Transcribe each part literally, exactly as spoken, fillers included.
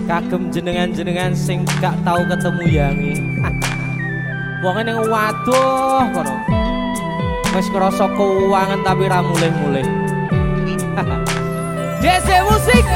kagem jenengan-jenengan sing gak tau ketemu yangi. Wong ning waduh kono. Wis ngrasa keuangan tapi ra mulih-mulih. Dese musik.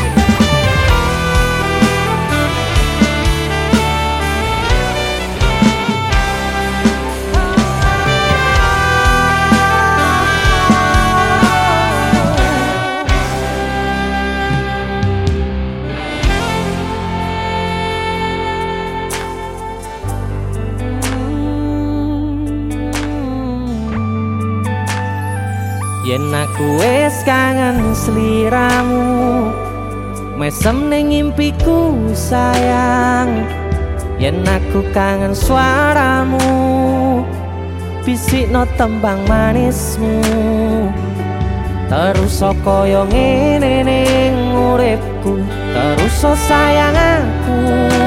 Yen aku wis kangen sliramu, mesem ning impiku sayang. Yen aku kangen suaramu, bisikno tembang manismu. Terus kaya ngene ning uripku, terus sayang aku.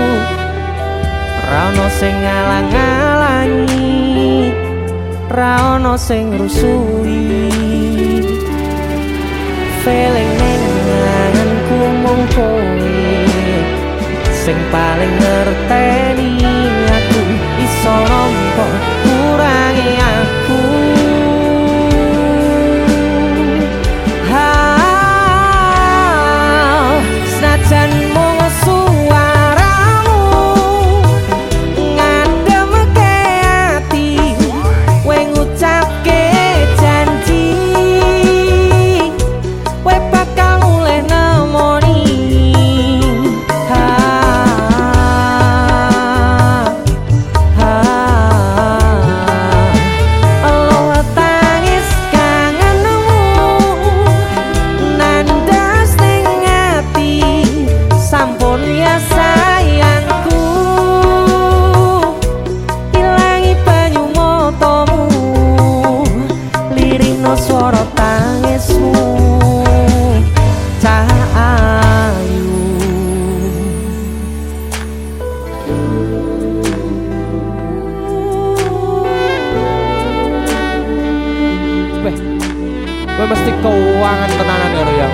Ra ono sing ngalang-alangi, ra ono sing rusui. Feeling ning ngangenku mung kowe sing paling ngerteni aku. Iso nampa kurangi aku. Ha, senajan mung suaramu ngademke ati, kowe ngucapke janji kowe bakal mulih nemoni. Ha, ha, elo tangis kangenmu nandas ning ati. Sampun ya sayangku, ilangi banyu matamu, lirihno swara tangismu. Cahayu Weh, gue mesti keuangan tenanan ya yang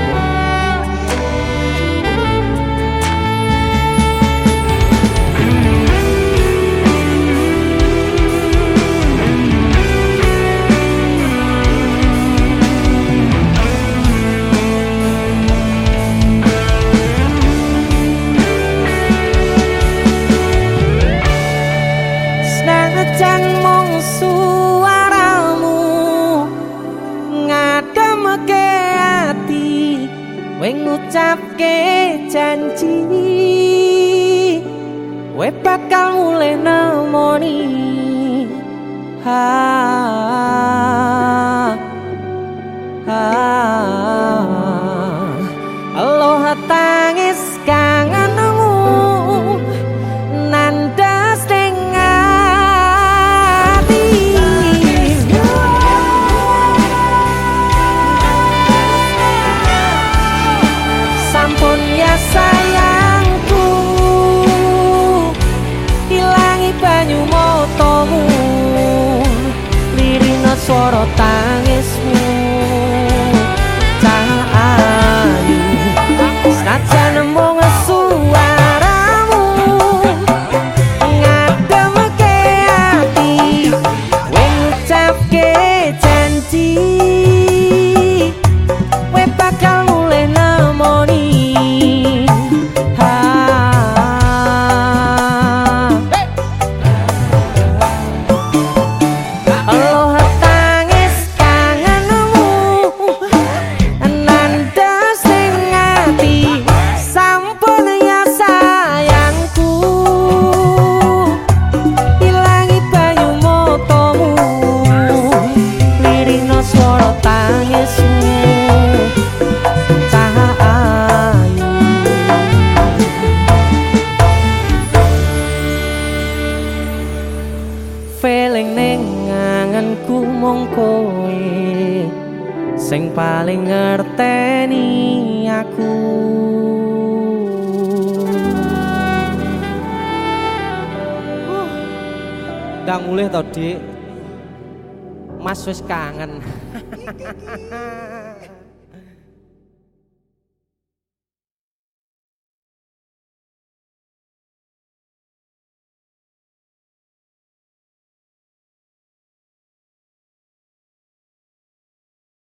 senajan mung suaramu ngademke ati, kowe ngucapke janji kowe bakal mulih nemoni. Ha, ha, aloha tangis kangenmu nandas ning ati. Sampun ya sayangku, ilangi banyu matamu, lirihno swara tangismu. Cahayu senajan mung suaramu ngademke ati, kowe ngucapke janji kowe bakal mulih nemoni. Ha, aloha tangis kangenmu nandas ning ati. Sampun ya sayangku, ilangi banyu matamu, lirihno swara tangismu. Cahayu feeling ning ngangenku mung kowe sing paling ngerteni aku. Ndang mulih to, Dik. Mas wis kangen.